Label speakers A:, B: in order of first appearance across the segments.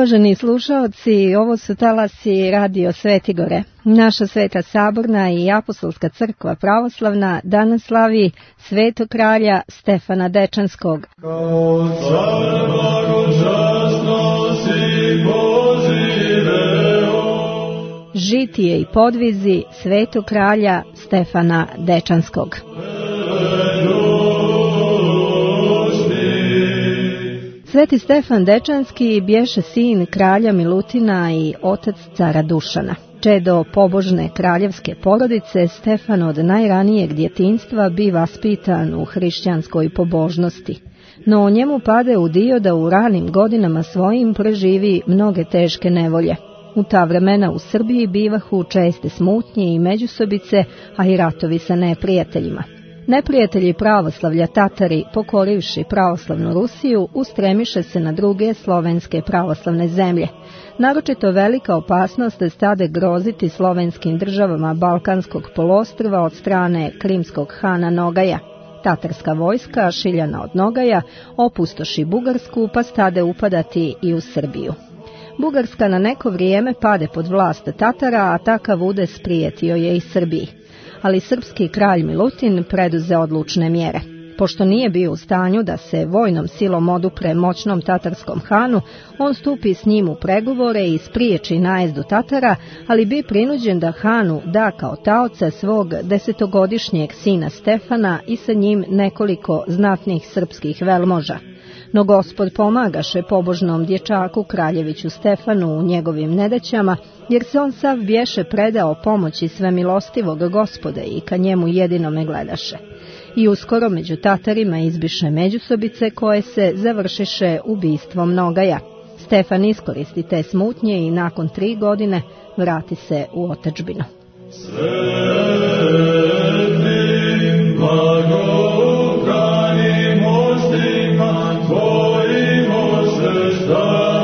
A: Uvaženi slušaoci, ovo su talasi Radio Svetigore. Naša Sveta Saborna i Apostolska crkva pravoslavna danas slavi Svetog kralja Stefana Dečanskog.
B: Kao car blagočasnosti poziveo.
A: Žitije i podvizi Svetog kralja Stefana Dečanskog. Sveti Stefan Dečanski bješe sin kralja Milutina i otac cara Dušana. Čedo pobožne kraljevske porodice, Stefan od najranijeg djetinjstva bi vaspitan u hrišćanskoj pobožnosti. No njemu pade u dio da u ranim godinama svojim preživi mnoge teške nevolje. U ta vremena u Srbiji bivahu česte smutnje i međusobice, a i ratovi sa neprijateljima. Neprijatelji pravoslavlja Tatari, pokorivši pravoslavnu Rusiju, ustremiše se na druge slovenske pravoslavne zemlje. Naročito velika opasnost stade groziti slovenskim državama Balkanskog poluostrva od strane krimskog hana Nogaja. Tatarska vojska, šiljana od Nogaja, opustoši Bugarsku pa stade upadati i u Srbiju. Bugarska na neko vrijeme pade pod vlast Tatara, a takav udes prijetio je i Srbiji. Ali srpski kralj Milutin preduze odlučne mjere. Pošto nije bio u stanju da se vojnom silom odupre moćnom tatarskom hanu, on stupi s njim u pregovore i spriječi najezdu Tatara, ali bi prinuđen da hanu da kao taoca svog 10-godišnjeg sina Stefana i sa njim nekoliko znatnih srpskih velmoža. No Gospod pomagaše pobožnom dječaku kraljeviću Stefanu u njegovim nedaćama, jer se on sav bješe predao pomoći svemilostivog Gospoda i ka njemu jedinome gledaše. I uskoro među Tatarima izbiše međusobice koje se završiše ubistvom Nogaja. Stefan iskoristi te smutnje i nakon 3 godine vrati se u otadžbinu.
B: Svetim blagokranim mostima tvojim osvještana.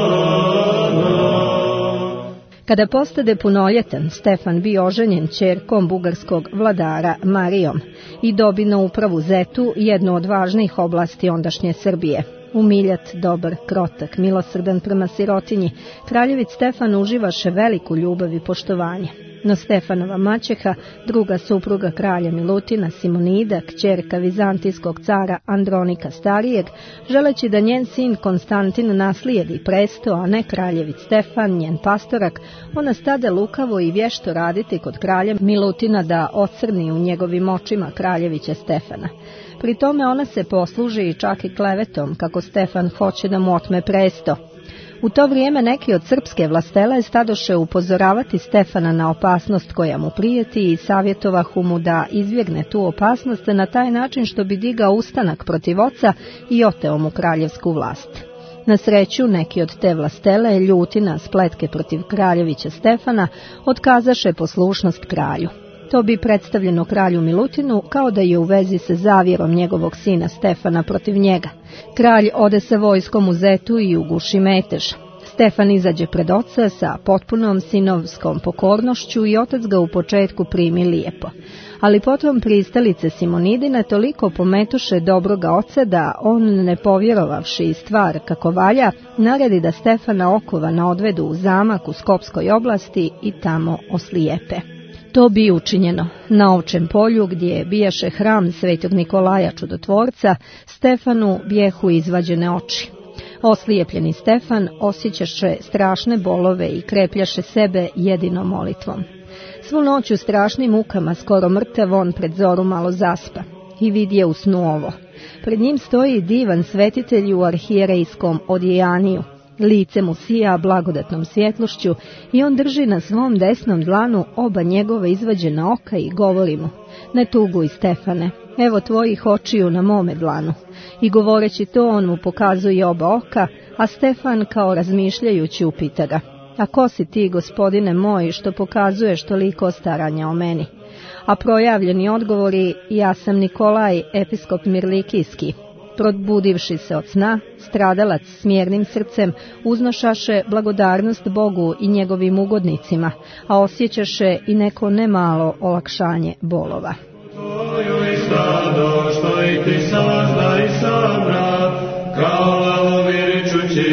A: Kada postade punoljetan, Stefan bio oženjen ćerkom bugarskog vladara Marijom i dobi na upravu Zetu, jednu od važnijih oblasti ondašnje Srbije. Umiljat, dobar, krotak, milosrdan prema sirotinji, kraljević Stefan uživaše veliku ljubav i poštovanje. No Stefanova maćeha, druga supruga kralja Milutina, Simonida, kćerka vizantijskog cara Andronika Starijeg, želeći da njen sin Konstantin naslijedi presto, a ne kraljević Stefan, njen pastorak, ona stade lukavo i vješto raditi kod kralja Milutina da ocrni u njegovim očima kraljevića Stefana. Pri tome ona se posluži čak i klevetom kako Stefan hoće da mu otme presto. U to vrijeme neki od srpske vlastele stadoše upozoravati Stefana na opasnost koja mu prijeti i savjetovahu mu da izbjegne tu opasnost na taj način što bi digao ustanak protiv oca i oteo mu kraljevsku vlast. Na sreću neki od te vlastele, ljuti na spletke protiv kraljevića Stefana, otkazaše poslušnost kralju. To bi predstavljeno kralju Milutinu kao da je u vezi sa zavjerom njegovog sina Stefana protiv njega. Kralj ode sa vojskom u Zetu i uguši metež. Stefan izađe pred oca sa potpunom sinovskom pokornošću i otac ga u početku primi lijepo. Ali potom pristalice Simonidine toliko pometoše dobroga oca da on, ne povjerovavši stvar kako valja, naredi da Stefana okovana odvedu u zamak u Skopskoj oblasti i tamo oslijepe. To bi učinjeno. Na Ovčem polju, gdje bijaše hram Svetog Nikolaja Čudotvorca, Stefanu bijehu izvađene oči. Oslijepljeni Stefan osjećaše strašne bolove i krepljaše sebe jedinom molitvom. Svu noć u strašnim mukama, skoro mrtav, on pred zoru malo zaspa i vidje u snu ovo. Pred njim stoji divan svetitelj u arhijerejskom odjejaniju. Lice mu sija blagodatnom svjetlošću i on drži na svom desnom dlanu oba njegova izvađena oka i govori mu: ne tuguj, Stefane, evo tvojih očiju na mome dlanu. I govoreći to on mu pokazuje oba oka, a Stefan kao razmišljajući upita ga: a ko si ti, gospodine moj, što pokazuješ toliko staranja o meni? A projavljeni odgovori: ja sam Nikolaj, episkop Mirlikijski. Probudivši se od sna, stradalac s mjernim srcem uznošaše blagodarnost Bogu i njegovim ugodnicima, a osjećaše i neko nemalo olakšanje bolova.
B: Tvoju i stado, što i ti sazda i sabra, kao lavovi ričući na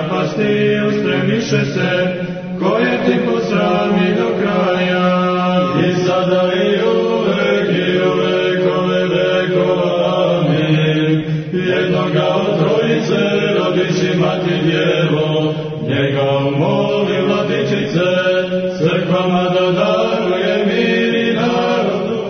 B: napasti ustremiše se, koje ti posrami do kraja. I sada i uvek i u vekove vekova, amin. Jednoga od trojice rodiši mati djevo, njega umoli vladičice, crkvama da daruje mir i narodu.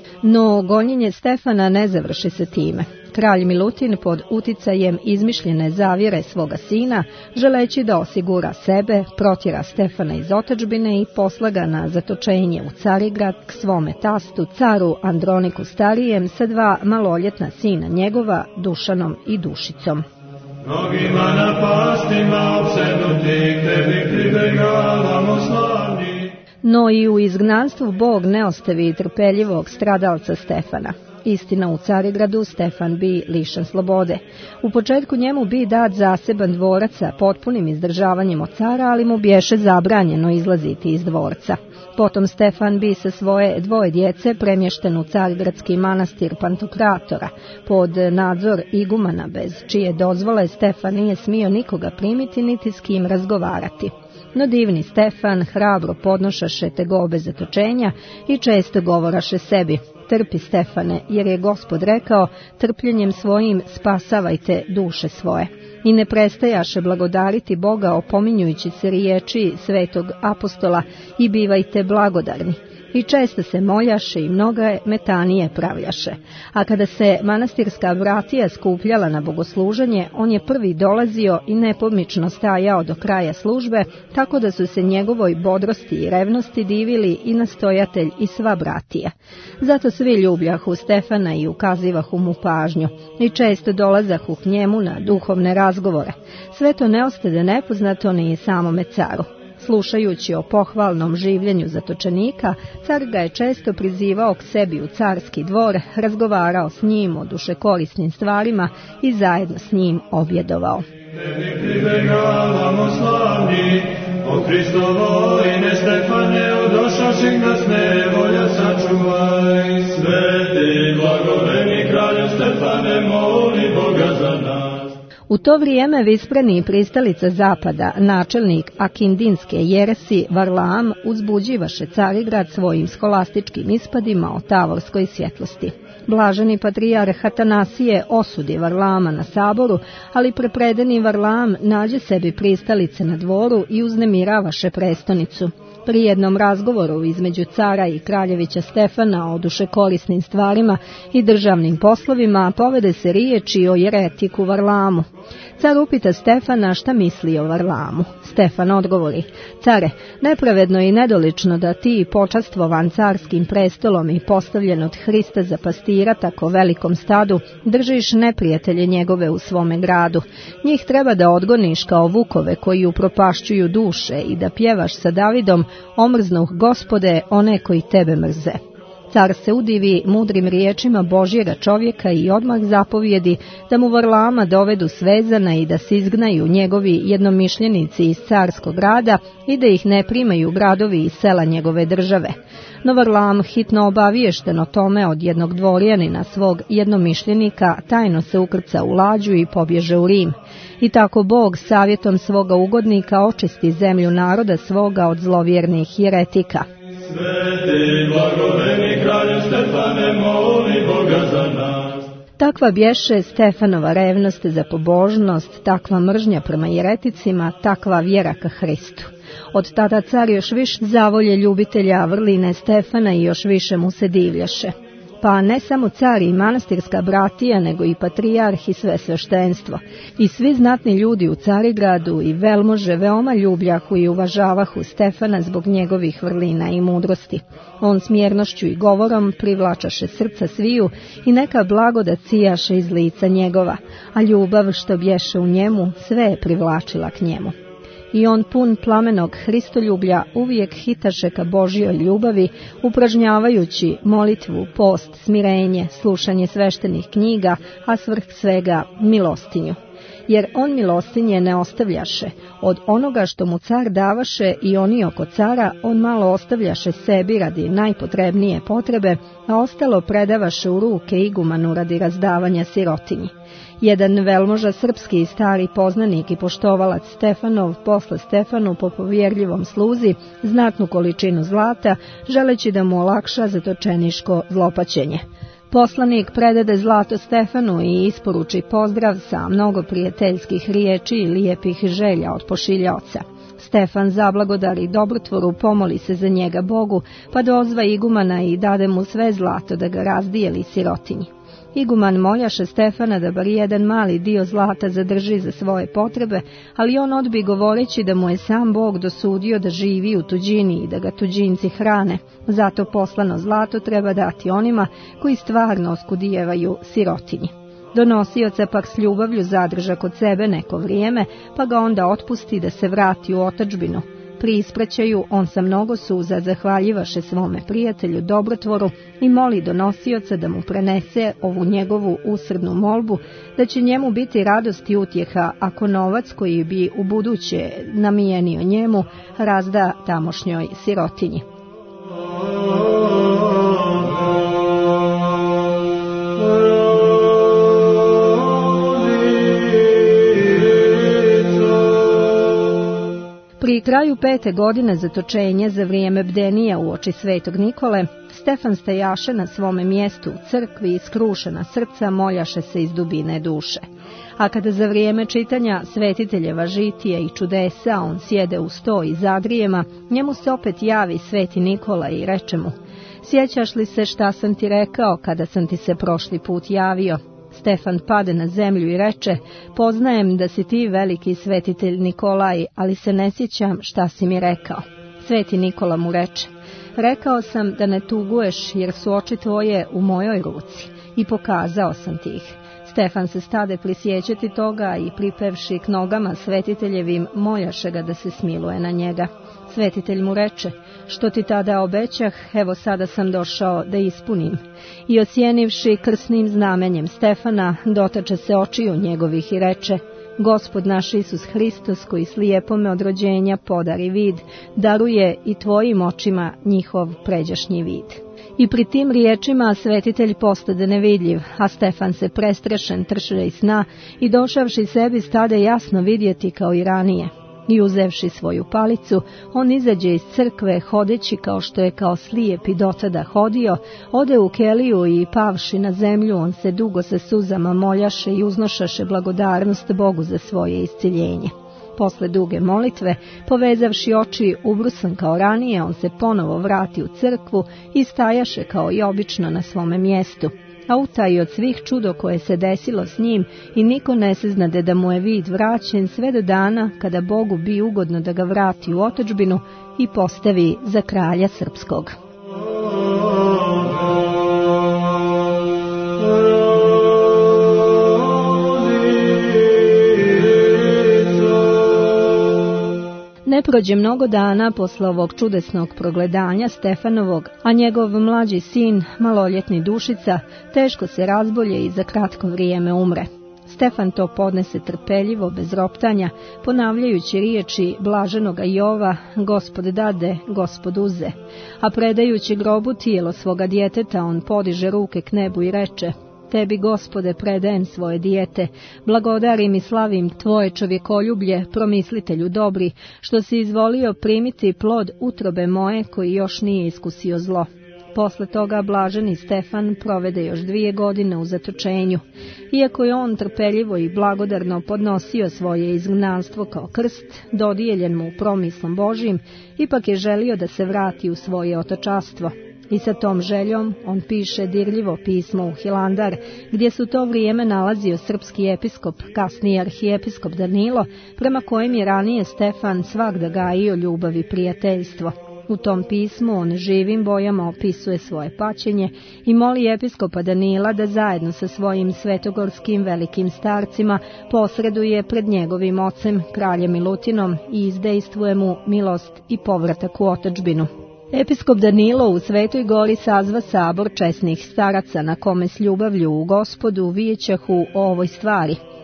A: No gonjenje Stefana ne završi se time. Kralj Milutin pod uticajem izmišljene zavjere svoga sina, želeći da osigura sebe, protjera Stefana iz otadžbine i posla ga na zatočenje u Carigrad k svome tastu, caru Androniku Starijem, sa dva maloljetna sina njegova, Dušanom i Dušicom.
B: Mnogima napastima opsednutih tebi pribegavamo slavni.
A: No i u izgnanstvu Bog ne ostavi trpeljivog stradalca Stefana. Istina, u Carigradu Stefan bi lišen slobode. U početku njemu bi dat zaseban dvorac sa potpunim izdržavanjem od cara, ali mu bješe zabranjeno izlaziti iz dvorca. Potom Stefan bi sa svoje dvoje djece premješten u carigradski manastir Pantokratora, pod nadzor igumana, bez čije dozvole Stefan nije smio nikoga primiti niti s kim razgovarati. No divni Stefan hrabro podnošaše tegobe zatočenja i često govoraše sebi: trpi Stefane, jer je Gospod rekao, trpljenjem svojim spasavajte duše svoje. I ne prestajaše blagodariti Boga, opominjujući se riječi svetog apostola: i bivajte blagodarni. I često se moljaše i mnoga metanije pravljaše. A kada se manastirska bratija skupljala na bogosluženje, on je prvi dolazio i nepomično stajao do kraja službe, tako da su se njegovoj bodrosti i revnosti divili i nastojatelj i sva bratija. Zato svi ljubljahu Stefana i ukazivahu mu pažnju, i često dolazahu k njemu na duhovne razgovore. Sve to ne ostade nepoznato ni samome caru. Slušajući o pohvalnom življenju zatočenika, car ga je često prizivao k sebi u carski dvor, razgovarao s njim o dušekorisnim stvarima i zajedno s njim objedovao.
B: Tebi pribegavamo slavni, o Hristovo ime Stefane, odošavši nas nevolja sačuvaj. Sveti blagoveni kralju Stefane, moli Boga za nas.
A: U to vrijeme vispreni pristalica zapada, načelnik Akindinske jeresi Varlaam, uzbuđivaše Carigrad svojim skolastičkim ispadima o tavorskoj svjetlosti. Blaženi patrijarh Atanasije osudi Varlaama na saboru, ali prepredeni Varlaam nađe sebi pristalice na dvoru i uznemiravaše prestonicu. Pri jednom razgovoru između cara i kraljevića Stefana o dušekorisnim stvarima i državnim poslovima povede se riječi o jeretiku Varlaamu. Car upita Stefana šta misli o Varlaamu. Stefan odgovori: care, nepravedno i nedolično da ti, počastvovan carskim prestolom i postavljen od Hrista za pastira tako velikom stadu, držiš neprijatelje njegove u svome gradu. Njih treba da odgoniš kao vukove koji upropašćuju duše i da pjevaš sa Davidom: omrznuh Gospode one koji tebe mrze. Car se udivi mudrim riječima Božjega čovjeka i odmah zapovjedi da mu Varlaama dovedu svezana i da se izgnaju njegovi jednomišljenici iz carskog grada i da ih ne primaju gradovi i sela njegove države. No Varlaam, hitno obaviješten o tome od jednog dvorjanina svog jednomišljenika, tajno se ukrca u lađu i pobježe u Rim. I tako Bog savjetom svoga ugodnika očisti zemlju naroda svoga od zlovjernih jeretika.
B: Sveti blagoveni kralju Stefane, moli Boga za nas.
A: Takva bješe Stefanova revnost za pobožnost, takva mržnja prema jereticima, takva vjera ka Hristu. Od tada car još više zavolje ljubitelja vrline Stefana i još više mu se divljaše. Pa ne samo car i manastirska bratija, nego i patrijarh i sve sveštenstvo. I svi znatni ljudi u Carigradu i velmože veoma ljubljahu i uvažavahu Stefana zbog njegovih vrlina i mudrosti. On smjernošću i govorom privlačaše srca sviju i neka blagodat sijaše iz lica njegova, a ljubav što bješe u njemu sve je privlačila k njemu. I on pun plamenog Hristoljublja uvijek hitaše ka Božjoj ljubavi, upražnjavajući molitvu, post, smirenje, slušanje sveštenih knjiga, a svrh svega milostinju. jer on milostinje ne ostavljaše. Od onoga što mu car davaše i oni oko cara, on malo ostavljaše sebi radi najpotrebnije potrebe, a ostalo predavaše u ruke igumanu radi razdavanja sirotinji. Jedan velmoža srpski i stari poznanik i poštovalac Stefanov posle Stefanu po povjerljivom sluzi znatnu količinu zlata, želeći da mu olakša zatočeniško zlopaćenje. Poslanik predade zlato Stefanu i isporuči pozdrav sa mnogo prijateljskih riječi i lijepih želja od pošiljaoca. Stefan zablagodari dobrotvoru, pomoli se za njega Bogu, pa dozva igumana i dade mu sve zlato da ga razdijeli sirotinji. Iguman moljaše Stefana da bar jedan mali dio zlata zadrži za svoje potrebe, ali on odbi govoreći da mu je sam Bog dosudio da živi u tuđini i da ga tuđinci hrane. Zato poslano zlato treba dati onima koji stvarno oskudijevaju sirotinji. Donosioca pak s ljubavlju zadrža kod sebe neko vrijeme, pa ga onda otpusti da se vrati u otadžbinu. Pri ispraćaju on sa mnogo suza zahvaljivaše svome prijatelju dobrotvoru i moli donosioca da mu prenese ovu njegovu usrdnu molbu, da će njemu biti radost i utjeha ako novac koji bi u buduće namijenio njemu razda tamošnjoj sirotinji. Pri kraju 5. godine zatočenja za vrijeme bdenija u oči svetog Nikole, Stefan stajaše na svome mjestu u crkvi i skrušena srca moljaše se iz dubine duše. A kada za vrijeme čitanja svetiteljeva žitija i čudesa on sjede u sto i zadrijema, njemu se opet javi sveti Nikola i reče mu: "Sjećaš li se šta sam ti rekao kada sam ti se prošli put javio?" Stefan pade na zemlju i reče: "Poznajem da si ti veliki svetitelj Nikolaj, ali se ne sjećam šta si mi rekao." Sveti Nikola mu reče: "Rekao sam da ne tuguješ jer su oči tvoje u mojoj ruci i pokazao sam ti ih." Stefan se stade prisjećati toga i pripevši k nogama svetiteljevim moljaše ga da se smiluje na njega. Svetitelj mu reče: "Što ti tada obećah, evo sada sam došao da ispunim." I osjenivši krsnim znamenjem Stefana, dotače se očiju njegovih i reče: "Gospod naš Isus Hristos, koji slijepome od rođenja podari vid, daruje i tvojim očima njihov pređašnji vid." I pri tim riječima svetitelj postade nevidljiv, a Stefan se prestrešen trše iz sna i došavši sebi stade jasno vidjeti kao i ranije. I uzevši svoju palicu, on izađe iz crkve hodeći kao što je kao slijep i dotada hodio, ode u keliju i pavši na zemlju, on se dugo sa suzama moljaše i uznošaše blagodarnost Bogu za svoje isciljenje. Posle duge molitve, povezavši oči ubrusan kao ranije, on se ponovo vrati u crkvu i stajaše kao i obično na svome mjestu. A utaji od svih čudo koje se desilo s njim i niko ne seznade da mu je vid vraćen sve do dana kada Bogu bi ugodno da ga vrati u otadžbinu i postavi za kralja srpskog. Ne prođe mnogo dana posle ovog čudesnog progledanja Stefanovog, a njegov mlađi sin, maloljetni Dušica, teško se razbolje i za kratko vrijeme umre. Stefan to podnese trpeljivo, bez roptanja, ponavljajući riječi blaženoga Jova: "Gospod dade, Gospod uze", a predajući grobu tijelo svoga djeteta, on podiže ruke k nebu i reče: "Tebi, Gospode, predajem svoje dijete, blagodarim i slavim tvoje čovjekoljublje, promislitelju dobri, što si izvolio primiti plod utrobe moje koji još nije iskusio zlo." Posle toga blaženi Stefan provede još 2 godine u zatočenju. Iako je on trpeljivo i blagodarno podnosio svoje izgnanstvo kao krst, dodijeljen mu promislom Božjim, ipak je želio da se vrati u svoje otočanstvo. I sa tom željom on piše dirljivo pismo u Hilandar, gdje se u to vrijeme nalazio srpski episkop, kasnije arhijepiskop Danilo, prema kojem je ranije Stefan svagda gajio ljubav i prijateljstvo. U tom pismu on živim bojama opisuje svoje paćenje i moli episkopa Danila da zajedno sa svojim svetogorskim velikim starcima posreduje pred njegovim ocem, kraljem Milutinom, i izdejstvuje mu milost i povratak u otadžbinu. Episkop Danilo u Svetoj Gori sazva sabor česnih staraca na kome s ljubavlju u Gospodu vijećahu o ovoj stvari.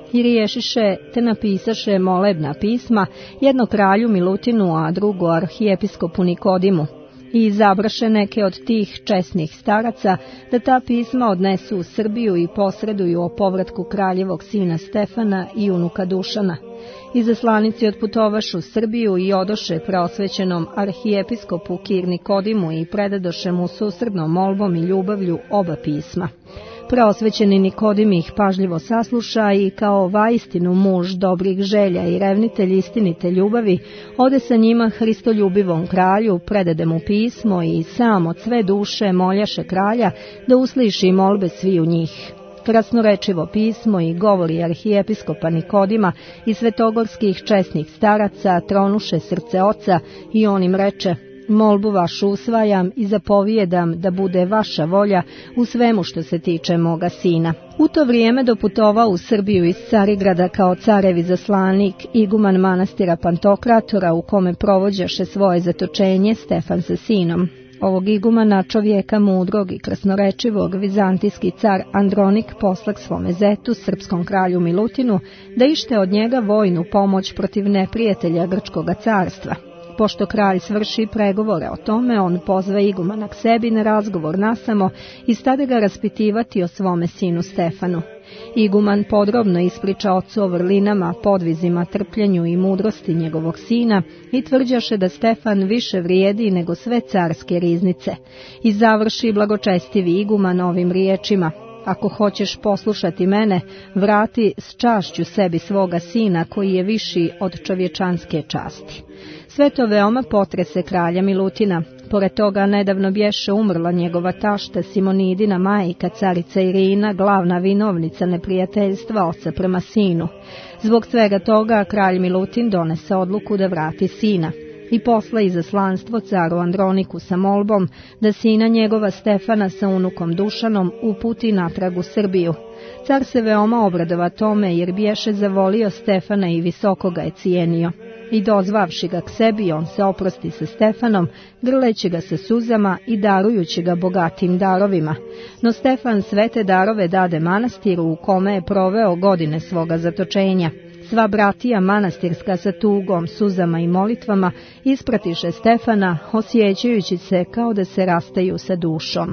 A: i riješiše te napisaše molebna pisma, jedno kralju Milutinu, a drugo arhijepiskopu Nikodimu. I izabraše neke od tih česnih staraca da ta pisma odnesu u Srbiju i posreduju o povratku kraljevog sina Stefana i unuka Dušana. Izaslanici otputovašu u Srbiju i odoše preosvećenom arhijepiskopu Kir Nikodimu i predadoše mu susrednom molbom i ljubavlju oba pisma. Preosvećeni Nikodim ih pažljivo sasluša i kao vaistinu muž dobrih želja i revnitelj istinite ljubavi, ode sa njima Hristoljubivom kralju, predade mu pismo i sam od sve duše moljaše kralja da usliši molbe sviju njih. Krasnorečivo pismo i govori arhijepiskopa Nikodima i svetogorskih česnih staraca tronuše srce oca i on im reče: molbu vašu usvajam i zapovijedam da bude vaša volja u svemu što se tiče moga sina. U to vrijeme doputovao u Srbiju iz Carigrada kao carev izaslanik iguman manastira Pantokratora, u kome provođaše svoje zatočenje Stefan sa sinom. Ovog igumana, čovjeka mudrog i krasnorečivog, vizantijski car Andronik poslag svome zetu, srpskom kralju Milutinu, da ište od njega vojnu pomoć protiv neprijatelja Grčkoga carstva. Pošto kralj svrši pregovore o tome, on pozve igumana k sebi na razgovor nasamo i stade ga raspitivati o svome sinu Stefanu. Iguman podrobno ispriča ocu o vrlinama, podvizima, trpljenju i mudrosti njegovog sina i tvrđaše da Stefan više vrijedi nego sve carske riznice. I završi blagočestivi iguman ovim riječima: ako hoćeš poslušati mene, vrati s čašću sebi svoga sina koji je viši od čovječanske časti. Sve to veoma potrese kralja Milutina. Pored toga nedavno bješe umrla njegova tašta Simonidina majka, carica Irina, glavna vinovnica neprijateljstva oca prema sinu. Zbog svega toga kralj Milutin donese odluku da vrati sina i posla izaslanstvo caru Androniku sa molbom da sina njegova Stefana sa unukom Dušanom uputi natrag u Srbiju. Car se veoma obradova tome jer bješe zavolio Stefana i visoko ga je cijenio. I dozvavši ga k sebi, on se oprosti sa Stefanom, grleći ga sa suzama i darujući ga bogatim darovima. No Stefan sve te darove dade manastiru u kome je proveo godine svoga zatočenja. Sva bratija manastirska sa tugom, suzama i molitvama ispratiše Stefana, osjećajući se kao da se rastaju sa dušom.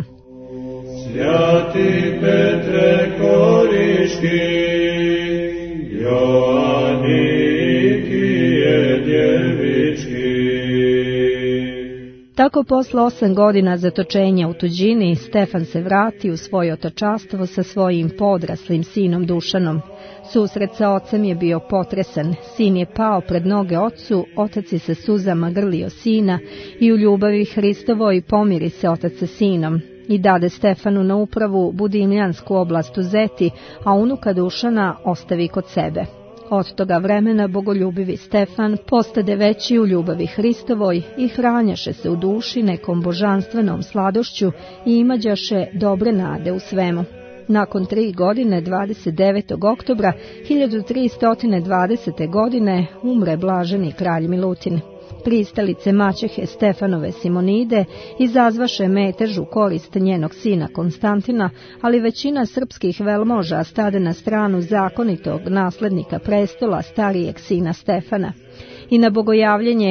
B: Svjati Petre Koriški, Joannikije djevički.
A: Tako posle 8 godina zatočenja u tuđini, Stefan se vrati u svoje otačastvo sa svojim podraslim sinom Dušanom. Susret sa ocem je bio potresan, sin je pao pred noge ocu, otac je sa suzama grlio sina i u ljubavi Hristovoj pomiri se otac sa sinom. I dade Stefanu na upravu Budimljansku oblast u Zeti, a unuka Dušana ostavi kod sebe. Od toga vremena bogoljubivi Stefan postade veći u ljubavi Hristovoj i hranjaše se u duši nekom božanstvenom sladošću i imađaše dobre nade u svemu. Nakon 3 godine, 29. oktobra 1320. godine, umre blaženi kralj Milutin. Pristalice maćehe Stefanove Simonide izazvaše metež u korist njenog sina Konstantina, ali većina srpskih velmoža stade na stranu zakonitog naslednika prestola starijeg sina Stefana. I na bogojavljenje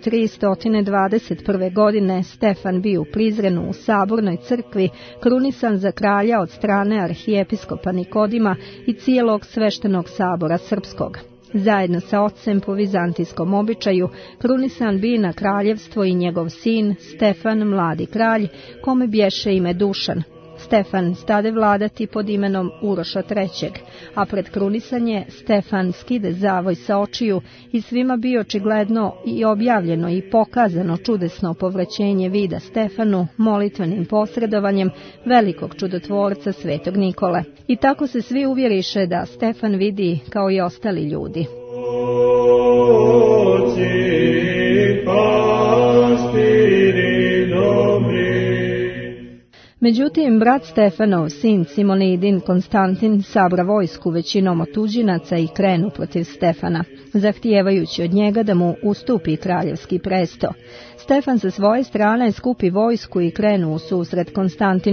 A: 1321. godine Stefan bio u Prizrenu u Sabornoj crkvi, krunisan za kralja od strane arhijepiskopa Nikodima i cijelog sveštenog sabora srpskog. Zajedno sa ocem po vizantijskom običaju krunisan bi na kraljevstvo i njegov sin Stefan mladi kralj, kome bješe ime Dušan. Stefan stade vladati pod imenom Uroša III, a pred krunisanje Stefan skide zavoj sa očiju i svima bi očigledno i objavljeno i pokazano čudesno povraćenje vida Stefanu molitvenim posredovanjem velikog čudotvorca Svetog Nikole. I tako se svi uvjeriše da Stefan vidi kao i ostali ljudi. Međutim, brat Stefanov, sin Simonidin Konstantin, sabra vojsku većinom otuđinaca i krenu protiv Stefana, zahtijevajući od njega da mu ustupi kraljevski presto. Stefan sa svoje strane skupi vojsku i krenu u susret Konstantinu.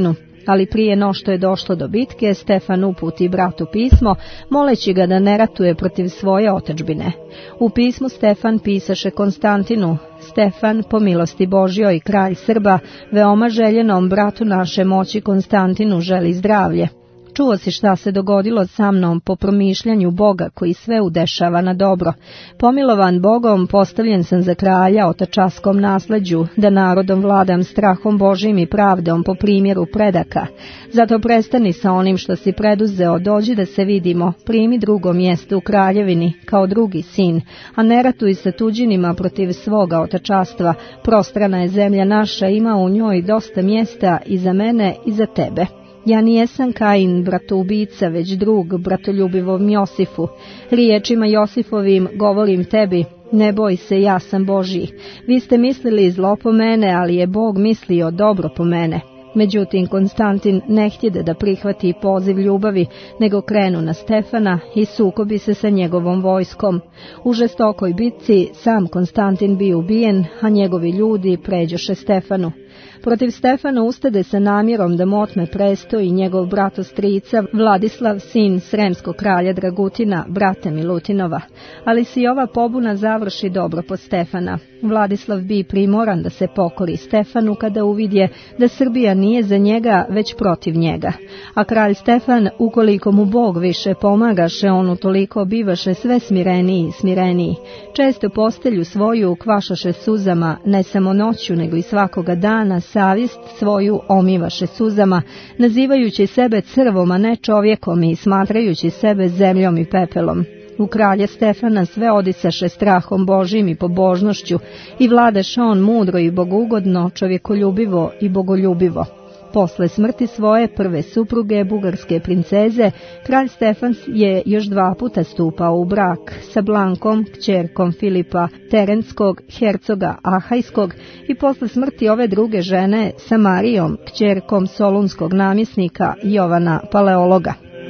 A: Ali prije no što je došlo do bitke, Stefan uputi bratu pismo, moleći ga da ne ratuje protiv svoje otadžbine. U pismu Stefan pisaše Konstantinu: Stefan, po milosti Božjoj, kralj Srba, veoma željenom bratu naše moći Konstantinu želi zdravlje. Čuo si šta se dogodilo sa mnom po promišljanju Boga koji sve udešava na dobro. Pomilovan Bogom, postavljen sam za kralja otačaskom nasleđu, da narodom vladam strahom Božjim i pravdom po primjeru predaka. Zato prestani sa onim što si preduzeo, dođi da se vidimo, primi drugo mjesto u kraljevini, kao drugi sin, a ne ratuj sa tuđinima protiv svoga otačastva. Prostrana je zemlja naša, ima u njoj dosta mjesta i za mene i za tebe. Ja nijesam Kain, bratoubica, već drug bratoljubivom Josifu. Riječima Josifovim govorim tebi, ne boj se, ja sam Božji. Vi ste mislili zlo po mene, ali je Bog mislio dobro po mene. Međutim, Konstantin ne htjede da prihvati poziv ljubavi, nego krenu na Stefana i sukobi se sa njegovom vojskom. U žestokoj bitci sam Konstantin bio ubijen, a njegovi ljudi pređoše Stefanu. Protiv Stefana ustade sa namjerom da mu otme presto i njegov brat strica Vladislav, sin sremskog kralja Dragutina, brata Milutinova. Ali si ova pobuna završi dobro po Stefana. Vladislav bi primoran da se pokori Stefanu kada uvidje da Srbija nije za njega, već protiv njega. A kralj Stefan, ukoliko mu Bog više pomagaše, on utoliko bivaše sve smireniji i smireniji. Često postelju svoju kvašaše suzama, ne samo noću, nego i svakoga dana, savjest svoju omivaše suzama, nazivajući sebe crvom, a ne čovjekom, i smatrajući sebe zemljom i pepelom. U kralja Stefana sve odisaše strahom Božjim i pobožnošću i vladaše on mudro i bogougodno, čovjekoljubivo i bogoljubivo. Posle smrti svoje prve supruge, bugarske princeze, kralj Stefan je još 2 puta stupao u brak sa Blankom, kćerkom Filipa Terenskog, hercoga Ahajskog, i posle smrti ove druge žene sa Marijom, kćerkom solunskog namjesnika Jovana Paleologa.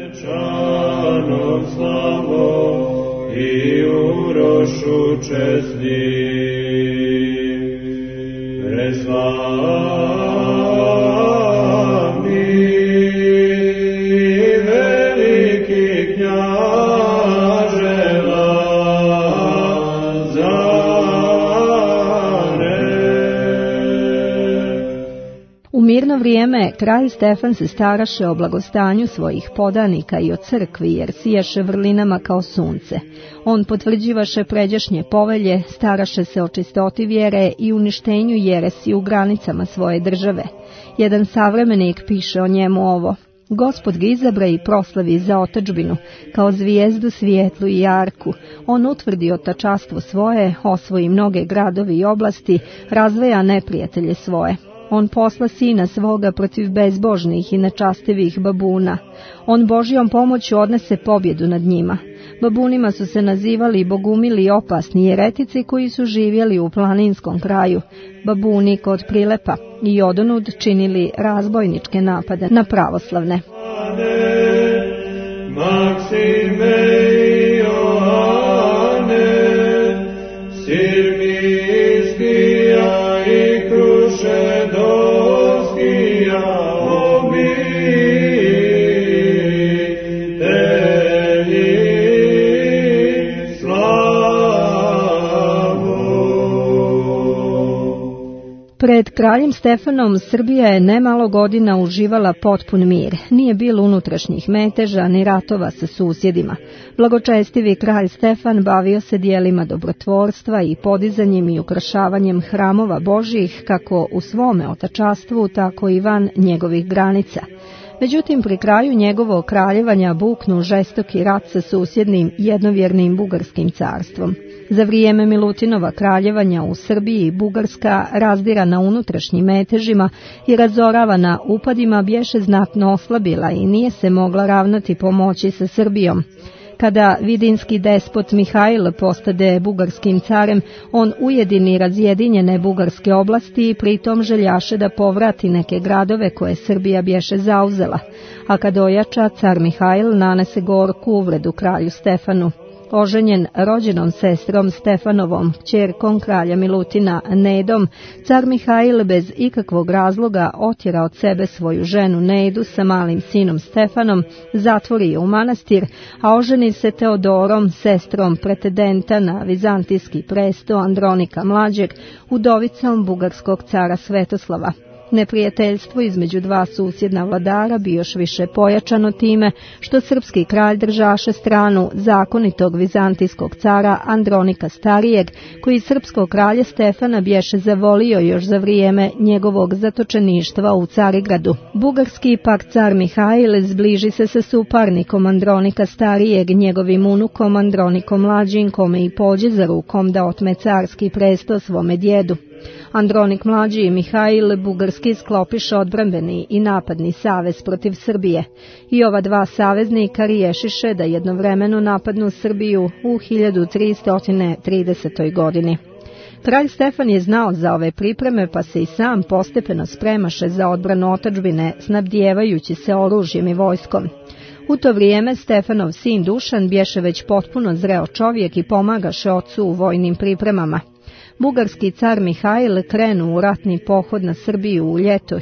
B: I urošu česti preslavni veliki knjaže Lazare.
A: U mirno vrijeme kralj Stefan se staraše o blagostanju svojih podanika i o crkvi, jer sijaše vrlinama kao sunce. On potvrđivaše pređašnje povelje, staraše se o čistoti vjere i uništenju jeresi u granicama svoje države. Jedan savremenik piše o njemu ovo: Gospod ga izabra i proslavi za otadžbinu, kao zvijezdu svijetlu i jarku. On utvrdi otačastvo svoje, osvoji mnoge gradovi i oblasti, razveja neprijatelje svoje. On posla sina svoga protiv bezbožnih i nečastivih babuna. On Božjom pomoću odnese pobjedu nad njima. Babunima su se nazivali bogumili i opasni jeretici koji su živjeli u planinskom kraju, babuni kod Prilepa, i odonud činili razbojničke napade na pravoslavne.
B: Maksime i Johane, Sirmiskija i Krušedovskija,
A: Pred kraljem Stefanom Srbija je nemalo godina uživala potpun mir. Nije bilo unutrašnjih meteža ni ratova sa susjedima. Blagočestivi kralj Stefan bavio se dijelima dobrotvorstva i podizanjem i ukrašavanjem hramova Božjih, kako u svome otačastvu, tako i van njegovih granica. Međutim, pri kraju njegovog kraljevanja buknu žestoki rat sa susjednim jednovjernim Bugarskim carstvom. Za vrijeme Milutinova kraljevanja u Srbiji Bugarska, razdirana unutrašnjim metežima i razoravana upadima, bješe znatno oslabila i nije se mogla ravnati pomoći sa Srbijom. Kada vidinski despot Mihajl postade bugarskim carem, on ujedini razjedinjene bugarske oblasti i pritom željaše da povrati neke gradove koje Srbija bješe zauzela, a kad ojača, car Mihajl nanese gorku uvredu kralju Stefanu. Oženjen rođenom sestrom Stefanovom, kćerkom kralja Milutina Nedom, car Mihajl bez ikakvog razloga otjera od sebe svoju ženu Nedu sa malim sinom Stefanom, zatvori je u manastir, a oženi se Teodorom, sestrom pretendenta na vizantijski presto Andronika Mlađeg, udovicom bugarskog cara Svetoslava. Neprijateljstvo između dva susjedna vladara bi još više pojačano time što srpski kralj držaše stranu zakonitog vizantijskog cara Andronika Starijeg, koji srpskog kralja Stefana bješe zavolio još za vrijeme njegovog zatočeništva u Carigradu. Bugarski pak car Mihajl zbliži se sa suparnikom Andronika Starijeg, njegovim unukom Andronikom Mlađim, kome i pođe za rukom da otme carski presto svome djedu. Andronik Mlađi i Mihajl bugarski sklopiše odbrambeni i napadni savez protiv Srbije i ova dva saveznika riješiše da jednovremeno napadnu Srbiju u 1330. godini. Kralj Stefan je znao za ove pripreme, pa se i sam postepeno spremaše za odbranu otadžbine, snabdijevajući se oružjem i vojskom. U to vrijeme Stefanov sin Dušan bješe već potpuno zreo čovjek i pomagaše ocu u vojnim pripremama. Bugarski car Mihajl krenuo u ratni pohod na Srbiju u ljeto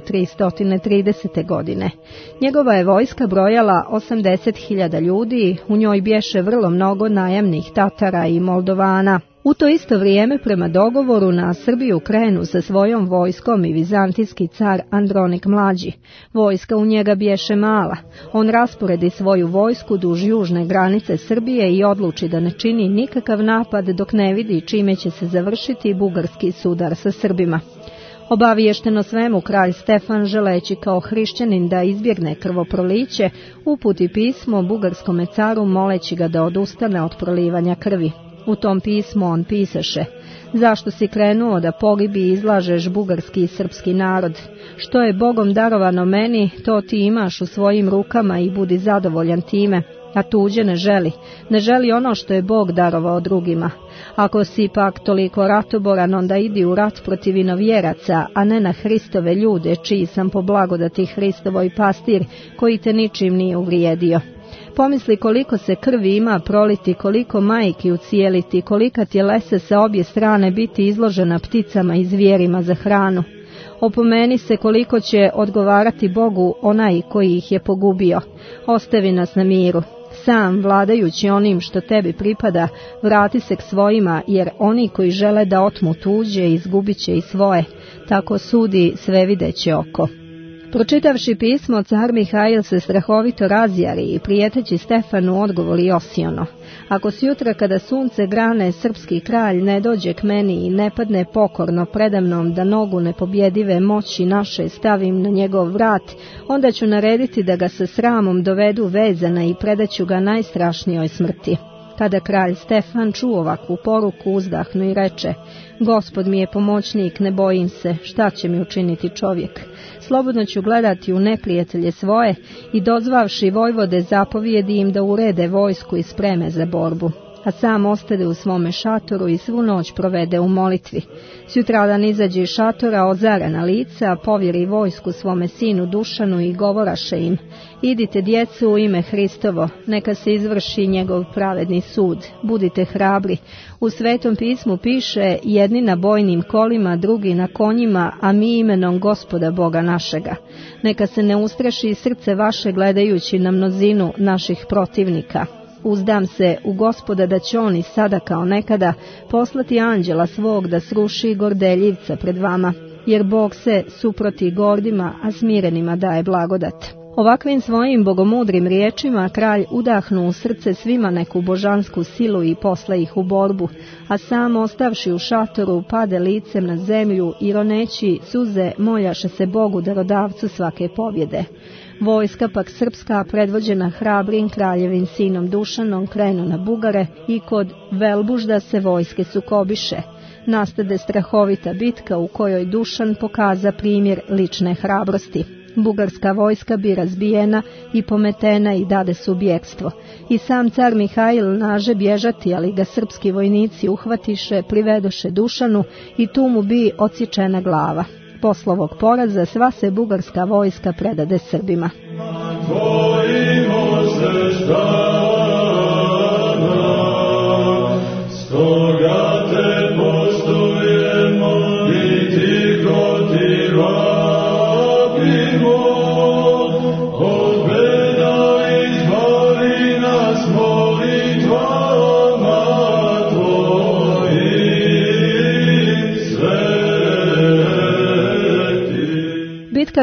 A: 1330. godine. Njegova je vojska brojala 80.000 ljudi, u njoj bješe vrlo mnogo najamnih Tatara i Moldovana. U to isto vrijeme prema dogovoru na Srbiju krenu sa svojom vojskom i vizantijski car Andronik Mlađi. Vojska u njega bješe mala. On rasporedi svoju vojsku duž južne granice Srbije i odluči da ne čini nikakav napad dok ne vidi čime će se završiti bugarski sudar sa Srbima. Obaviješteno svemu, kralj Stefan, želeći kao hrišćanin da izbjegne krvoproliće, uputi pismo bugarskome caru moleći ga da odustane od prolivanja krvi. U tom pismu on pisaše: zašto si krenuo da pogibi i izlažeš bugarski i srpski narod? Što je Bogom darovano meni, to ti imaš u svojim rukama i budi zadovoljan time, a tuđe ne želi. Ne želi ono što je Bog darovao drugima. Ako si pak toliko ratoboran, onda idi u rat protiv inovjeraca, a ne na Hristove ljude, čiji sam po blagodati Hristovoj pastir, koji te ničim nije uvrijedio. Pomisli koliko se krvi ima proliti, koliko majki ucijeliti, kolika tjelesa sa obje strane biti izložena pticama i zvijerima za hranu. Opomeni se koliko će odgovarati Bogu onaj koji ih je pogubio. Ostavi nas na miru. Sam, vladajući onim što tebi pripada, vrati se k svojima, jer oni koji žele da otmu tuđe izgubit će i svoje. Tako sudi svevideće oko. Pročitavši pismo, car Mihajl se strahovito razjari i prijeteći Stefanu odgovori osiono: ako sjutra kada sunce grane srpski kralj ne dođe k meni i ne padne pokorno predamnom da nogu nepobjedive moći naše stavim na njegov vrat, onda ću narediti da ga sa sramom dovedu vezana i predaću ga najstrašnijoj smrti. Kada kralj Stefan čuo ovakvu poruku, uzdahnu i reče: Gospod mi je pomoćnik, ne bojim se, šta će mi učiniti čovjek? Slobodno ću gledati u neprijatelje svoje i dozvavši vojvode zapovijedi im da urede vojsku i spreme za borbu. A sam ostade u svome šatoru i svu noć provede u molitvi. Sutradan izađe iz šatora ozarena lica, povjeri vojsku svome sinu Dušanu i govoraše im: idite djecu u ime Hristovo, neka se izvrši njegov pravedni sud, budite hrabri. U Svetom pismu piše: jedni na bojnim kolima, drugi na konjima, a mi imenom Gospoda Boga našega. Neka se ne ustraši srce vaše gledajući na mnozinu naših protivnika. Uzdam se u Gospoda da će on i sada kao nekada poslati anđela svog da sruši gordeljivca pred vama, jer Bog se suproti gordima, a smirenima daje blagodat. Ovakvim svojim bogomudrim riječima kralj udahnu u srce svima neku božansku silu i posla ih u borbu, a sam ostavši u šatoru pade licem na zemlju i roneći suze moljaše se Bogu darodavcu svake pobjede. Vojska pak srpska, predvođena hrabrim kraljevim sinom Dušanom, krenu na Bugare i kod Velbužda se vojske sukobiše. Nastade strahovita bitka u kojoj Dušan pokaza primjer lične hrabrosti. Bugarska vojska bi razbijena i pometena i dade subjekstvo. I sam car Mihajl naže bježati, ali ga srpski vojnici uhvatiše, privedoše Dušanu i tu mu bi odsječena glava. Posle ovog poraza sva se bugarska vojska predade Srbima.
B: Tvojimo se stana.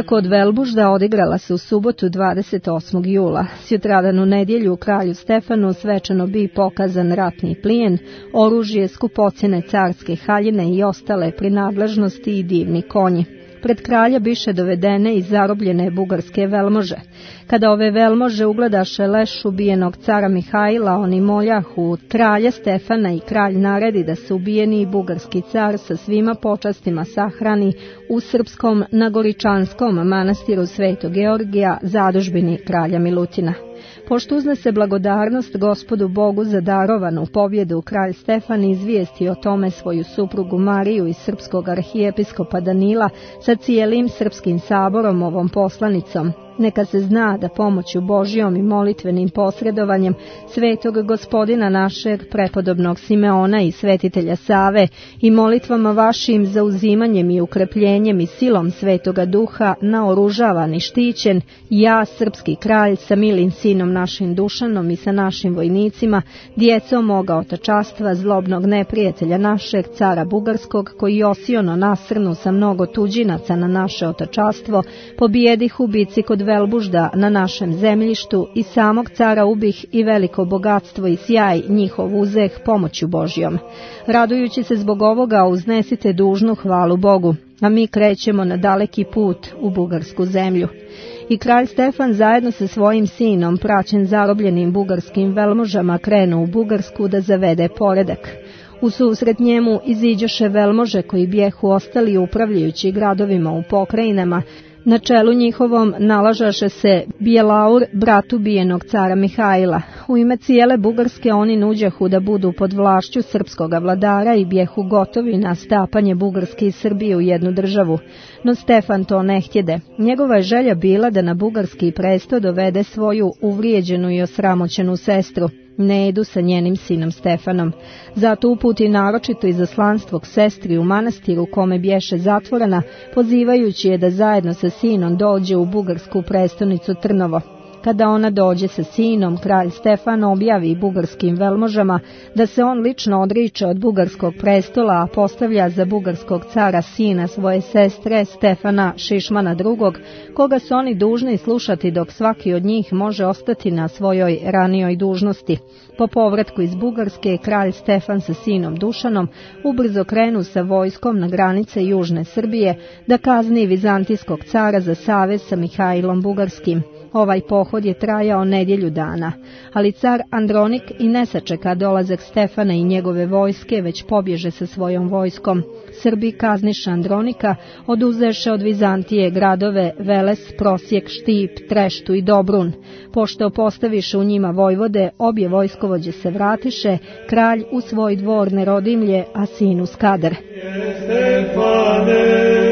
A: Bitka kod Velbužda odigrala se u subotu 28. jula. Sutradan u nedjelju kralju Stefanu svečano bi pokazan ratni plijen, oružje, skupocjene carske haljine i ostale prinadležnosti i divni konji. Pred kralja biše dovedene i zarobljene bugarske velmože. Kada ove velmože ugledaše leš ubijenog cara Mihajla, oni moljahu kralja Stefana i kralj naredi da se ubijeni bugarski car sa svima počastima sahrani u srpskom Nagoričanskom manastiru Svetog Georgija, zadužbini kralja Milutina. Pošto uznese blagodarnost Gospodu Bogu za darovanu pobjedu, kralj Stefan izvijesti o tome svoju suprugu Mariju i srpskog arhijepiskopa Danila sa cijelim srpskim saborom ovom poslanicom. Neka se zna da pomoću Božjom i molitvenim posredovanjem svetog gospodina našeg prepodobnog Simeona i svetitelja Save i molitvama vašim za uzimanjem i ukrepljenjem i silom svetoga duha naoružavan i štićen, ja, srpski kralj, sa milim sinom našim Dušanom i sa našim vojnicima, djecom moga otačastva, zlobnog neprijatelja našeg, cara Bugarskog, koji osiono nasrnu sa mnogo tuđinaca na naše otačastvo, pobijedih u bici kod Velbužda na našem zemljištu i samog cara ubih i veliko bogatstvo i sjaj njihov uzeh pomoću Božjom. Radujući se zbog ovoga uznesite dužnu hvalu Bogu, a mi krećemo na daleki put u bugarsku zemlju. I kralj Stefan zajedno sa svojim sinom, praćen zarobljenim bugarskim velmožama, krenu u Bugarsku da zavede poredak. U susret njemu iziđoše velmože koji bijehu ostali upravljajući gradovima u pokrajinama. Na čelu njihovom nalažaše se Bijelaur, brat ubijenog cara Mihajla. U ime cijele Bugarske oni nuđehu da budu pod vlašću srpskoga vladara i bijehu gotovi na stapanje Bugarske i Srbije u jednu državu. No Stefan to ne htjede. Njegova je želja bila da na bugarski presto dovede svoju uvrijeđenu i osramoćenu sestru, Nedu, sa njenim sinom Stefanom. Zato uputi naročito izaslanstvo k sestri u manastiru kome bješe zatvorena, pozivajući je da zajedno sa sinom dođe u bugarsku prestonicu Trnovo. Kada ona dođe sa sinom, kralj Stefan objavi bugarskim velmožama da se on lično odriče od bugarskog prestola, a postavlja za bugarskog cara sina svoje sestre Stefana Šišmana II, koga su oni dužni slušati dok svaki od njih može ostati na svojoj ranijoj dužnosti. Po povratku iz Bugarske, kralj Stefan sa sinom Dušanom ubrzo krenu sa vojskom na granice južne Srbije da kazni vizantijskog cara za savez sa Mihajlom Bugarskim. Ovaj pohod je trajao nedjelju dana, ali car Andronik i ne sačeka dolazak Stefana i njegove vojske, već pobježe sa svojom vojskom. Srbi kazniše Andronika, oduzeše od Vizantije gradove Veles, Prosjek, Štip, Treštu i Dobrun. Pošto postaviše u njima vojvode, obje vojskovođe se vratiše, kralj u svoj dvor Nerodimlje, a sin u Skadar.
B: Stefane,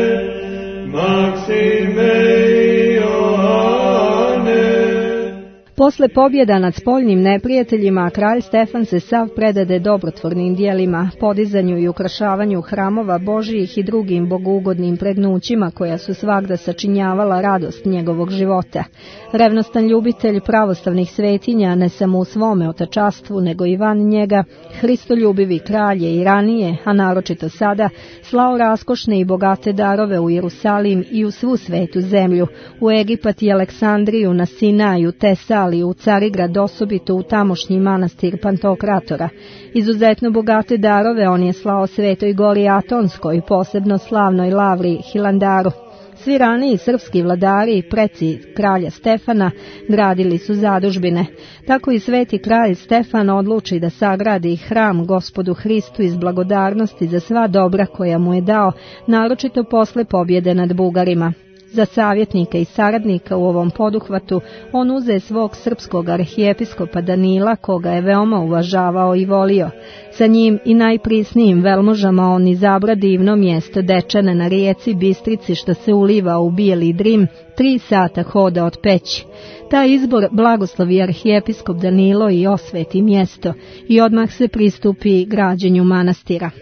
B: Maksime,
A: Posle pobjeda nad spoljnim neprijateljima, kralj Stefan se sav predade dobrotvornim dijelima, podizanju i ukrašavanju hramova Božijih i drugim bogougodnim pregnućima koja su svagda sačinjavala radost njegovog života. Revnostan ljubitelj pravostavnih svetinja, ne samo u svome otačastvu, nego i van njega, hristoljubivi kralj je i ranije, a naročito sada, slao raskošne i bogate darove u Jerusalim i u svu svetu zemlju, u Egipat i Aleksandriju, na Sinaju, Tesal, u Carigrad, osobito u tamošnji manastir Pantokratora. Izuzetno bogate darove on je slao Svetoj gori Atonskoj, posebno slavnoj Lavri Hilandaru. Svi raniji srpski vladari i preci kralja Stefana gradili su zadužbine. Tako i sveti kralj Stefan odluči da sagradi hram Gospodu Hristu iz blagodarnosti za sva dobra koja mu je dao, naročito posle pobjede nad Bugarima. Za savjetnika i saradnika u ovom poduhvatu on uze svog srpskog arhijepiskopa Danila, koga je veoma uvažavao i volio. Sa njim i najprisnijim velmožama on izabra divno mjesto Dečane na rijeci Bistrici, što se uliva u Bijeli Drim, 3 sata hoda od Peći. Taj izbor blagoslovi arhijepiskop Danilo i osveti mjesto i odmah se pristupi građenju manastira.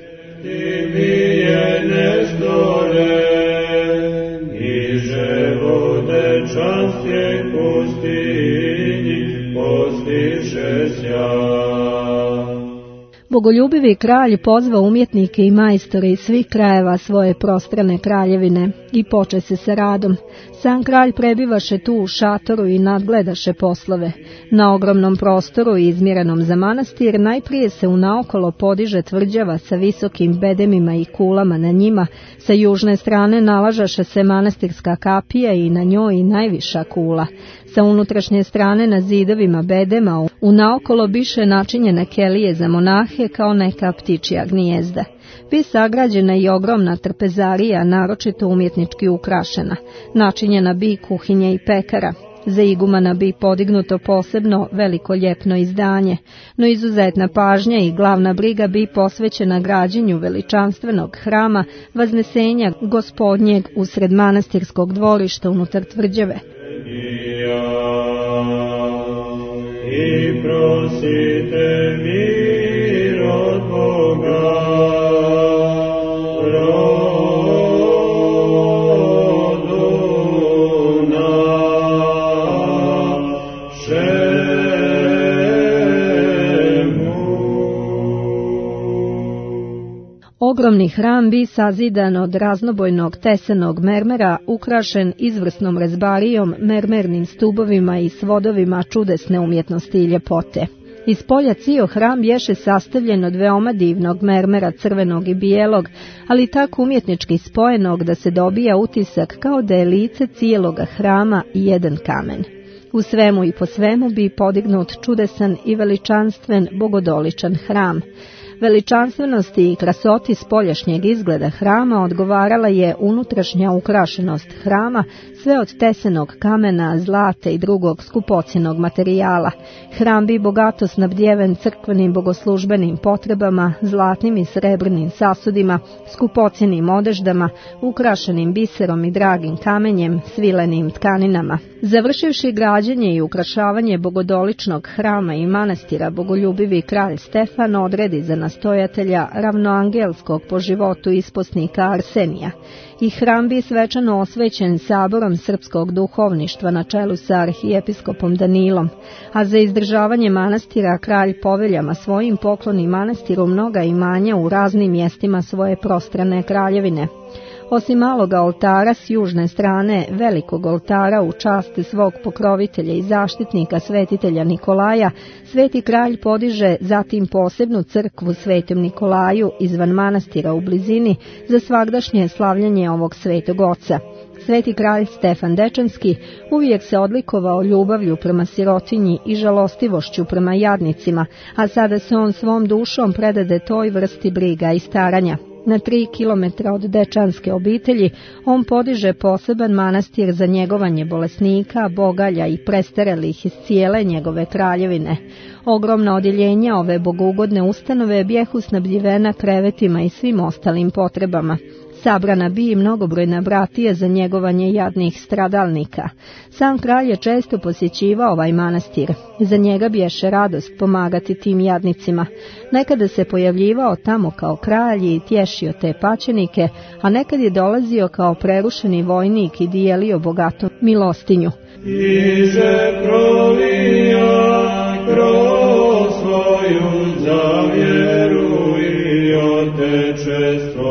B: Častje pustinji postiše sja.
A: Bogoljubivi kralj pozvao umjetnike i majstore iz svih krajeva svoje prostrane kraljevine i poče se sa radom. Sam kralj prebivaše tu u šatoru i nadgledaše poslove. Na ogromnom prostoru izmjerenom za manastir najprije se unaokolo podiže tvrđava sa visokim bedemima i kulama na njima, sa južne strane nalažaše se manastirska kapija i na njoj i najviša kula. Sa unutrašnje strane na zidovima bedema unaokolo biše načinjene kelije za monahe kao neka ptičja gnijezda. Bi sagrađena i ogromna trpezarija, naročito umjetnički ukrašena. Načinjena bi kuhinje i pekara. Za igumana bi podignuto posebno veliko ljepno izdanje, no izuzetna pažnja i glavna briga bi posvećena građenju veličanstvenog hrama Vaznesenja Gospodnjeg usred manastirskog dvorišta unutar tvrđave. I prosite mir od Boga, rodu našemu. Ogromni hram bi sazidan od raznobojnog tesanog mermera, ukrašen izvrsnom rezbarijom, mermernim stubovima i svodovima čudesne umjetnosti i ljepote. Iz polja cijel hram bješe sastavljen od veoma divnog mermera crvenog i bijelog, ali tako umjetnički spojenog da se dobija utisak kao da je lice cijeloga hrama jedan kamen. U svemu i po svemu bi podignut čudesan i veličanstven bogodoličan hram. Veličanstvenosti i krasoti spoljašnjeg izgleda hrama odgovarala je unutrašnja ukrašenost hrama, sve od tesenog kamena, zlata i drugog skupocjenog materijala. Hram bi bogato snabdjeven crkvenim bogoslužbenim potrebama, zlatnim i srebrnim sasudima, skupocjenim odeždama, ukrašenim biserom i dragim kamenjem, svilenim tkaninama. Završivši građenje i ukrašavanje bogodoličnog hrama i manastira, bogoljubivi kralj Stefan odredi za nastojatelja ravnoangelskog po životu isposnika Arsenija. I hram bi svečano osvećen saborom srpskog duhovništva na čelu sa arhijepiskopom Danilom, a za izdržavanje manastira kralj poveljama svojim pokloni manastiru mnoga imanja u raznim mjestima svoje prostrane kraljevine. Osim maloga oltara s južne strane velikog oltara u čast svog pokrovitelja i zaštitnika svetitelja Nikolaja, sveti kralj podiže zatim posebnu crkvu Svetom Nikolaju izvan manastira u blizini za svagdašnje slavljanje ovog svetog oca. Sveti kralj Stefan Dečanski uvijek se odlikovao ljubavlju prema sirotinji i žalostivošću prema jadnicima, a sada se on svom dušom predade toj vrsti briga i staranja. Na 3 kilometra od dečanske obitelji on podiže poseban manastir za njegovanje bolesnika, bogalja i prestarelih iz cijele njegove kraljevine. Ogromna odjeljenja ove bogougodne ustanove bjehu snabdljivena krevetima i svim ostalim potrebama. Sabrana bi i mnogobrojna bratija za njegovanje jadnih stradalnika. Sam kralj je često posjećivao ovaj manastir. Za njega bješe radost pomagati tim jadnicima. Nekada se pojavljivao tamo kao kralj i tješio te pačenike, a nekad je dolazio kao prerušeni vojnik i dijelio bogatu milostinju. Iže prolija kroz svoju zavjeru i otečestvo.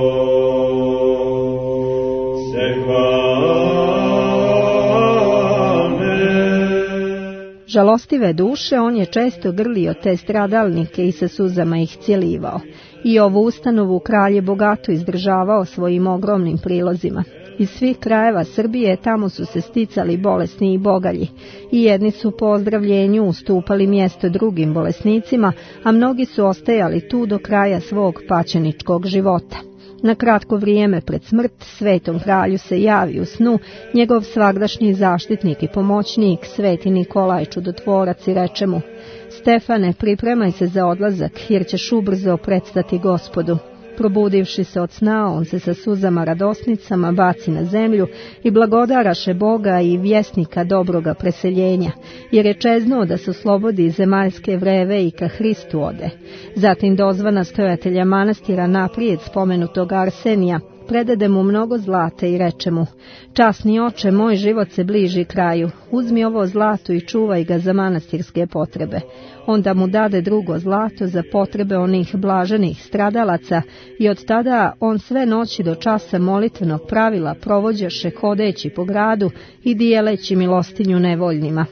A: Žalostive duše on je često grlio te stradalnike i sa suzama ih cjelivao. I ovu ustanovu kralj je bogato izdržavao svojim ogromnim prilozima. Iz svih krajeva Srbije tamo su se sticali bolesni i bogalji. I jedni su po ozdravljenju ustupali mjesto drugim bolesnicima, a mnogi su ostajali tu do kraja svog pačeničkog života. Na kratko vrijeme pred smrt svetom kralju se javi u snu njegov svagdašnji zaštitnik i pomoćnik, sveti Nikolaj čudotvorac, i reče mu: Stefane, pripremaj se za odlazak, jer ćeš ubrzo predstati Gospodu. Probudivši se od sna, on se sa suzama radosnicama baci na zemlju i blagodaraše Boga i vjesnika dobroga preseljenja, jer je čeznuo da se oslobodi iz zemaljske vreve i ka Hristu ode. Zatim dozva nastojatelja manastira naprijed spomenutog Arsenija, predade mu mnogo zlata i reče mu: časni oče, moj život se bliži kraju, uzmi ovo zlato i čuvaj ga za manastirske potrebe. Onda mu dade drugo zlato za potrebe onih blaženih stradalaca i od tada on sve noći do časa molitvenog pravila provođaše hodeći po gradu i dijeleći milostinju nevoljnima.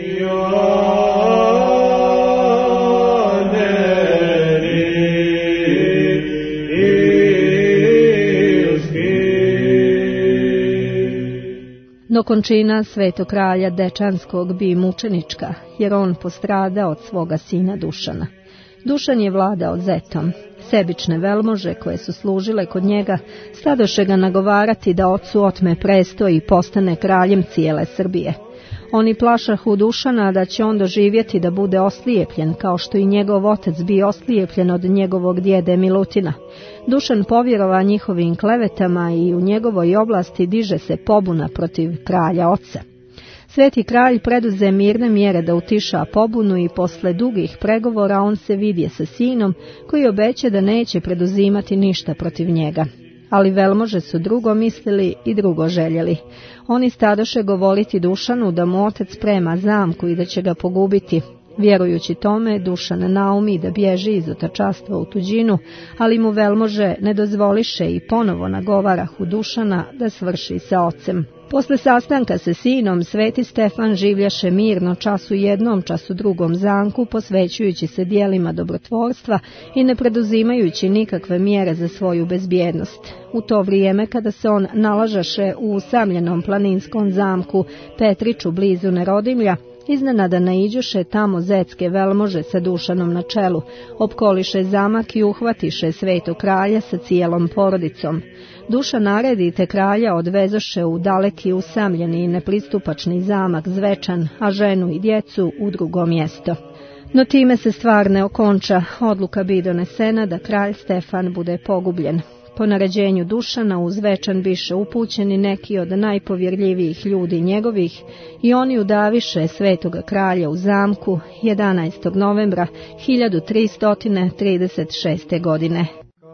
A: No končina svetog kralja Dečanskog bi mučenička, jer on postrada od svoga sina Dušana. Dušan je vladao zetom. Sebične velmože koje su služile kod njega stadoše ga nagovarati da ocu otme presto i postane kraljem cijele Srbije. Oni plašahu Dušana da će on doživjeti da bude oslijepljen, kao što i njegov otac bio oslijepljen od njegovog djede Milutina. Dušan povjerova njihovim klevetama i u njegovoj oblasti diže se pobuna protiv kralja oca. Sveti kralj preduze mirne mjere da utiša pobunu i posle dugih pregovora on se vidje sa sinom koji obeće da neće preduzimati ništa protiv njega. Ali velmože su drugo mislili i drugo željeli. Oni stadoše govoriti Dušanu da mu otac sprema zamku i da će ga pogubiti. Vjerujući tome, Dušan naumi da bježi iz otačastva u tuđinu, ali mu velmože ne dozvoliše i ponovo nagovarahu Dušana da svrši sa ocem. Posle sastanka sa sinom, sveti Stefan življaše mirno čas u jednom, čas u drugom zamku, posvećujući se dijelima dobrotvorstva i ne preduzimajući nikakve mjere za svoju bezbjednost. U to vrijeme kada se on nalažaše u usamljenom planinskom zamku Petriću blizu Nerodimlja, iznenada naiđoše tamo zetske velmože sa Dušanom na čelu, opkoliše zamak i uhvatiše svetog kralja sa cijelom porodicom. Dušan naredi te kralja odvezoše u daleki usamljeni i nepristupačni zamak Zvečan, a ženu i djecu u drugo mjesto. No time se stvar ne okonča, odluka bi donesena da kralj Stefan bude pogubljen. Po naređenju Dušana u Zvečan biše upućeni neki od najpovjerljivijih ljudi njegovih i oni udaviše svetoga kralja u zamku 11. novembra 1336. godine.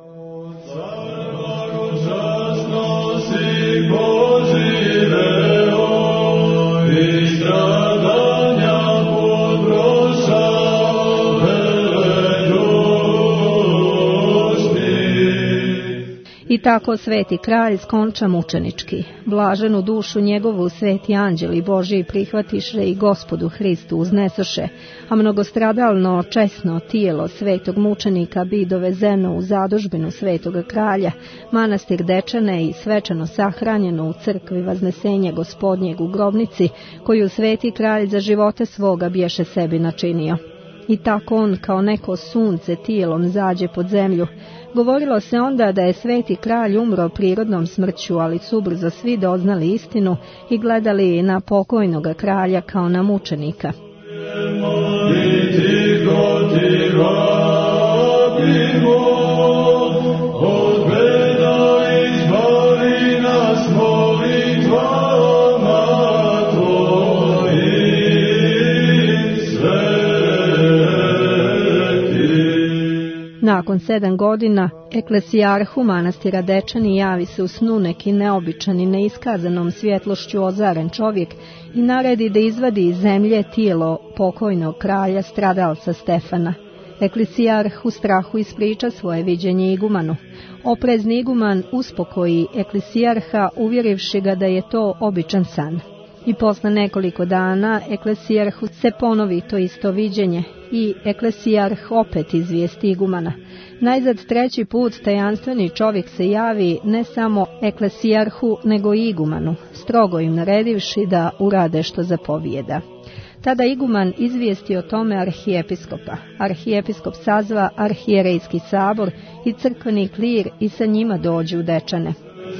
A: I tako sveti kralj skonča mučenički. Blaženu dušu njegovu sveti anđeli Božji prihvatiše i Gospodu Hristu uznesoše, a mnogostradalno česno tijelo svetog mučenika bi dovezeno u zadužbinu svetoga kralja, manastir Dečane i svečano sahranjeno u crkvi Vaznesenja Gospodnjeg u grobnici, koju sveti kralj za živote svoga bješe sebi načinio. I tako on kao neko sunce tijelom zađe pod zemlju. Govorilo se onda da je sveti kralj umro prirodnom smrću, ali su ubrzo svi doznali istinu i gledali na pokojnoga kralja kao na mučenika. Nakon 7 godina, eklesijarhu manastira Dečani javi se u snu neki neobičan i neiskazanom svjetlošću ozaren čovjek i naredi da izvadi iz zemlje tijelo pokojnog kralja stradalca Stefana. Eklesijarh u strahu ispriča svoje viđenje igumanu. Oprezni iguman uspokoji eklesijarha uvjerivši ga da je to običan san. I posle nekoliko dana eklesijarhu se ponovi to isto viđenje i eklesijarh opet izvijesti igumana. Najzad 3. put tajanstveni čovjek se javi ne samo eklesijarhu nego i igumanu, strogo im naredivši da urade što zapovijeda. Tada iguman izvijesti o tome arhijepiskopa. Arhijepiskop sazva arhijerejski sabor i crkveni klir i sa njima dođu u Dečane.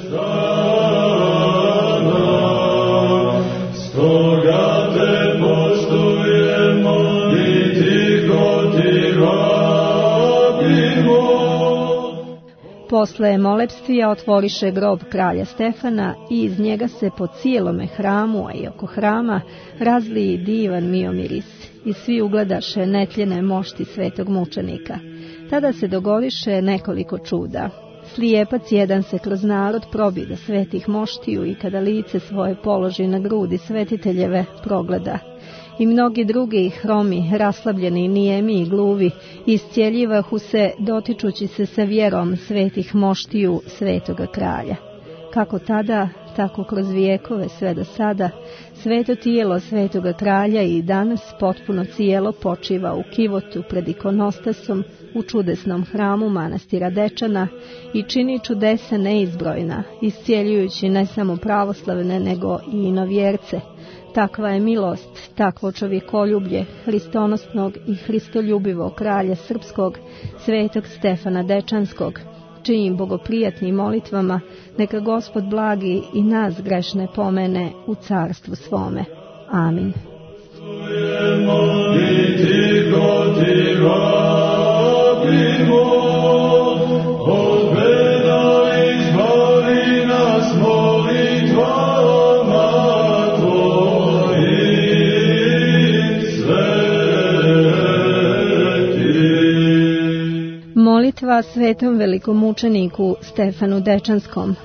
B: Stoga te poštujemo i tiho ti rabimo.
A: Posle molepstvija otvoriše grob kralja Stefana i iz njega se po cijelome hramu, a i oko hrama, razliji divan miomiris i svi ugledaše netljene mošti svetog mučenika. Tada se dogodiše nekoliko čuda. slijepac jedan se kroz narod probi da svetih moštiju i kada lice svoje položi na grudi svetiteljeve progleda. I mnogi drugi hromi, raslabljeni, nijemi i gluvi, iscijeljivahu se dotičući se sa vjerom svetih moštiju svetoga kralja. Kako tada, tako kroz vijekove sve do sada, sveto tijelo svetoga kralja i danas potpuno cijelo počiva u kivotu pred ikonostasom u čudesnom hramu manastira Dečana i čini čudesa neizbrojna, iscijeljujući ne samo pravoslavne nego i inovjerce. Takva je milost, takvo čovjekoljublje hristonosnog i hristoljubivog kralja srpskog, svetog Stefana Dečanskog, čijim bogoprijatnim molitvama neka Gospod blagi i nas grešne pomene u carstvu svome. Amin. Molitva svetom velikomučeniku Stefanu Dečanskom.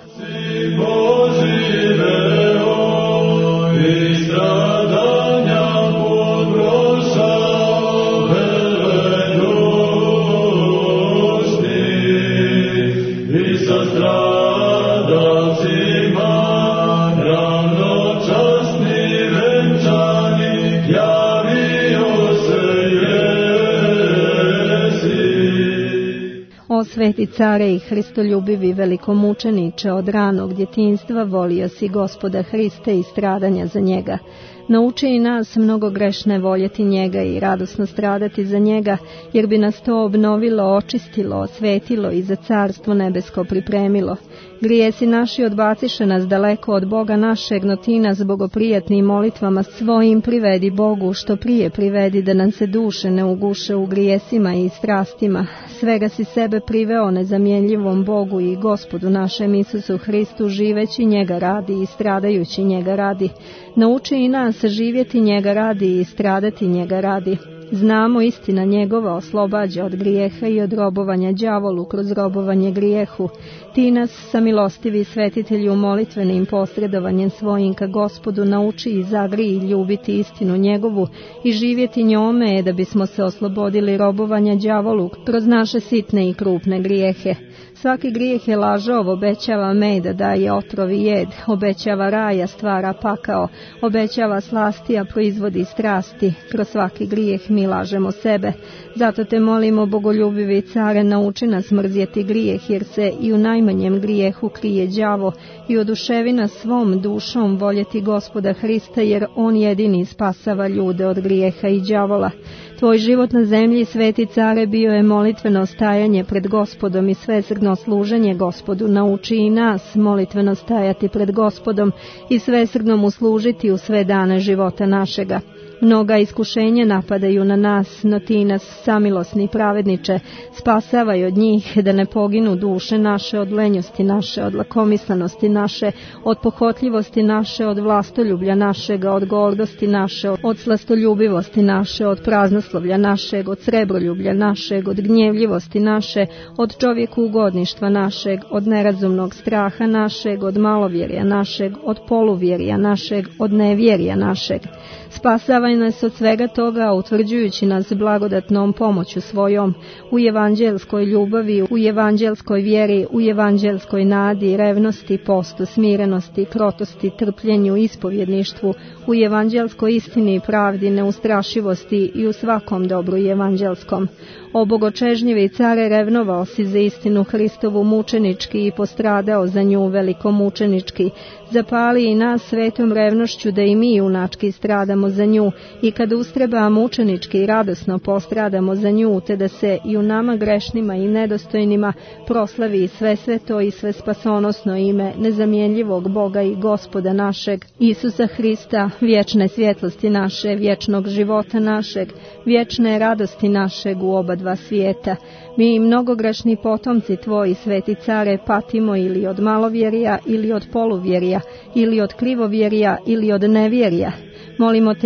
A: O sveti care i hristoljubivi velikomučeniče, od ranog djetinjstva volio si Gospoda Hrista i stradanja za njega. Nauči i nas mnogo grešne voljeti njega i radosno stradati za njega, jer bi nas to obnovilo, očistilo, osvetilo i za carstvo nebesko pripremilo. Grijesi naši odbaciše nas daleko od Boga našeg, no ti nas bogoprijatnim molitvama svojim privedi Bogu, što prije privedi da nam se duše ne uguše u grijesima i strastima. Svega si sebe priveo nezamjenljivom Bogu i Gospodu našem Isusu Hristu, živeći njega radi i stradajući njega radi. Nauči i nas živjeti njega radi i stradati njega radi. Znamo, istina njegova oslobađa od grijeha i od robovanja đavolu kroz robovanje grijehu. Ti nas, samilostivi svetitelju, molitvenim posredovanjem svojim ka Gospodu nauči i zagri i ljubiti istinu njegovu i živjeti njome, da bismo se oslobodili robovanja đavolu kroz naše sitne i krupne grijehe. Svaki grijeh je lažov, obećava meda, daje otrov i jed, obećava raja, stvara pakao, obećava slasti, a proizvodi strasti. Kroz svaki grijeh mi lažemo sebe. Zato te molimo, bogoljubivi care, nauči nas mrzjeti grijeh, jer se i u najmanjem grijehu krije đavo, i oduševi nas svom dušom voljeti Gospoda Hrista, jer on jedini spasava ljude od grijeha i đavola. Tvoj život na zemlji, sveti care, bio je molitveno stajanje pred Gospodom i svesrdno služenje Gospodu. Nauči i nas molitveno stajati pred Gospodom i svesrdno mu služiti u sve dane života našega. Mnoga iskušenja napadaju na nas, no ti nas, samilosni pravedniče, spasavaj od njih, da ne poginu duše naše od lenjosti naše, od lakomislenosti naše, od pohotljivosti naše, od vlastoljublja našega, od gordosti naše, od slastoljubivosti naše, od praznoslovlja našeg, od srebroljublja našeg, od gnjevljivosti naše, od čovjeku ugodništva našeg, od nerazumnog straha našeg, od malovjerja našeg, od poluvjerja našeg, od nevjerja našeg. Spasavaj nas od svega toga, utvrđujući nas blagodatnom pomoću svojom, u evanđelskoj ljubavi, u evanđelskoj vjeri, u evanđelskoj nadi, revnosti, postu, smirenosti, krotosti, trpljenju, ispovjedništvu, u evanđelskoj istini i pravdi, neustrašivosti i u svakom dobru evanđelskom. O bogočežnjivi care, revnovao si za istinu Hristovu mučenički i postradao za nju velikomučenički. Zapali i nas svetom revnošću da i mi junački stradamo za nju, i kad ustreba mučenički i radosno postradamo za nju, te da se i u nama grešnima i nedostojnima proslavi sve sveto i sve spasonosno ime nezamjenljivog Boga i Gospoda našeg Isusa Hrista, vječne svjetlosti naše, vječnog života našeg, vječne radosti našeg u oba dva svijeta. Mi i mnogogrešni potomci tvoji, sveti care, patimo ili od malovjerja, ili od poluvjerja, ili od krivovjerja, ili od nevjerja. Molimo te i preklinjamo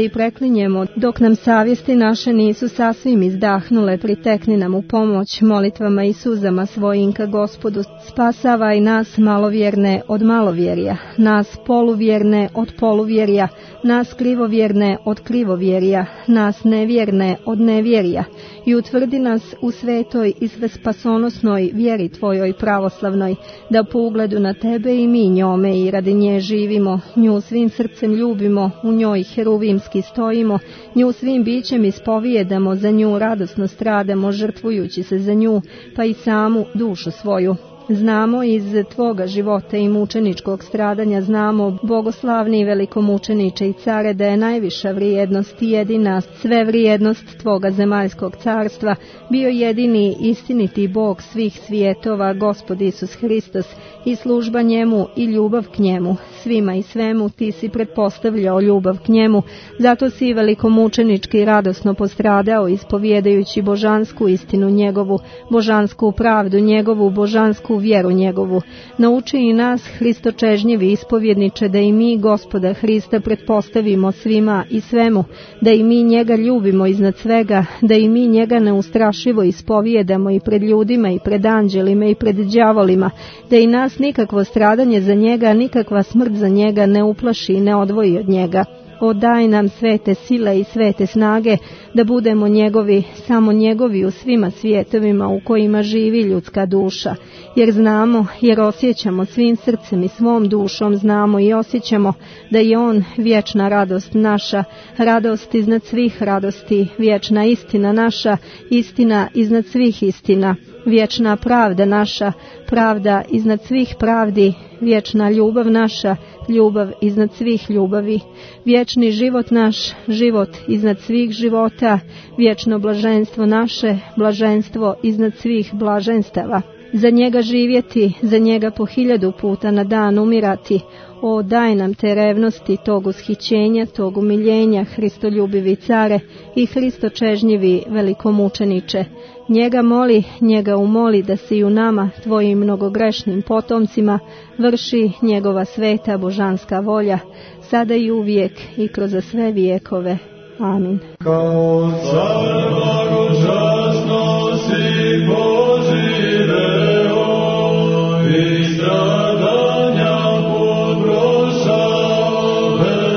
A: zaklinjemo, dok nam savjesti naše nisu sasvim izdahnule, pritekni nam u pomoć molitvama i suzama svojim ka Gospodu. Spasavaj nas malovjerne od malovjerja, nas poluvjerne od poluvjerja, nas krivovjerne od krivovjerja, nas nevjerne od nevjerja, i utvrdi nas u svetoj i svespasonosnoj vjeri Tvojoj pravoslavnoj, da po ugledu na Tebe i mi njome i radi nje živimo, nju svim srcem ljubimo, u njoj heruvimski stojimo, nju svim bićem ispovijedamo, za nju radosno stradamo, žrtvujući se za nju, pa i samu dušu svoju. Znamo iz Tvoga života i mučeničkog stradanja, znamo, bogoslavni i velikomučeniče i care, da je najviša vrijednost i jedina sve vrijednost Tvoga zemaljskog carstva bio jedini istiniti Bog svih svijetova, Gospod Isus Hristos, i služba njemu i ljubav k njemu. Svima i svemu Ti si pretpostavljao ljubav k njemu, zato si i velikomučenički i radosno postradao, ispovjedajući božansku istinu njegovu, božansku pravdu njegovu, božansku vjeru njegovu. Nauči i nas, hristočežnjivi ispovjedniče, da i mi Gospoda Hrista pretpostavimo svima i svemu, da i mi njega ljubimo iznad svega, da i mi njega neustrašivo ispovijedamo i pred ljudima i pred anđelima i pred đavolima, da i nas nikakvo stradanje za njega, nikakva smrt za njega ne uplaši i ne odvoji od njega. O, daj nam svete sile i svete snage, da budemo njegovi, samo njegovi u svima svijetovima u kojima živi ljudska duša. Jer znamo, jer osjećamo svim srcem i svom dušom, znamo i osjećamo da je on vječna radost naša, radost iznad svih radosti, vječna istina naša, istina iznad svih istina, vječna pravda naša, pravda iznad svih pravdi, vječna ljubav naša, ljubav iznad svih ljubavi, vječni život naš, život iznad svih života, vječno blaženstvo naše, blaženstvo iznad svih blaženstava. Za njega živjeti, za njega po 1000 puta na dan umirati. O, daj nam te revnosti, tog ushićenja, tog umiljenja, Hristoljubivi care i Hristočežnjivi velikomučeniče. Njega moli, njega umoli da se i u nama, Tvojim mnogogrešnim potomcima, vrši njegova sveta božanska volja, sada i uvijek i kroz sve vijekove. Amin.
B: Kao car blagočasno si poživeo i stradanja podprošao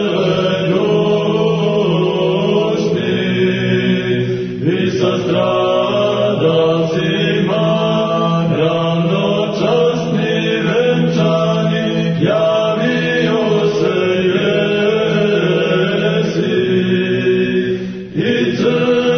B: velebnošni i sa stradalcima ravnočasni venčani javio se jesi. It's a